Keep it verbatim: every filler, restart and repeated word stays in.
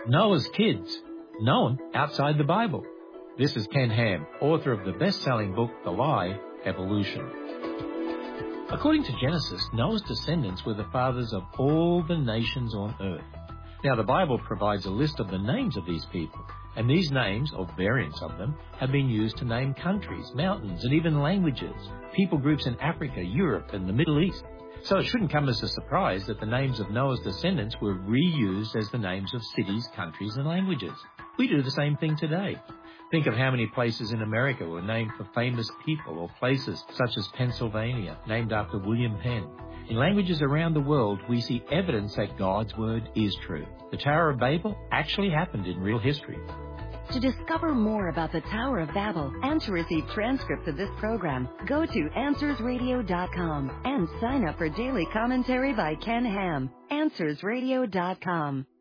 Noah's kids, known outside the Bible. This is Ken Ham, author of the best-selling book, The Lie, Evolution. According to Genesis, Noah's descendants were the fathers of all the nations on earth. Now, the Bible provides a list of the names of these people, and these names, or variants of them, have been used to name countries, mountains, and even languages, people groups in Africa, Europe, and the Middle East. So it shouldn't come as a surprise that the names of Noah's descendants were reused as the names of cities, countries, and languages. We do the same thing today. Think of how many places in America were named for famous people, or places such as Pennsylvania, named after William Penn. In languages around the world, we see evidence that God's Word is true. The Tower of Babel actually happened in real history. To discover more about the Tower of Babel and to receive transcripts of this program, go to answers radio dot com and sign up for daily commentary by Ken Ham. answers radio dot com.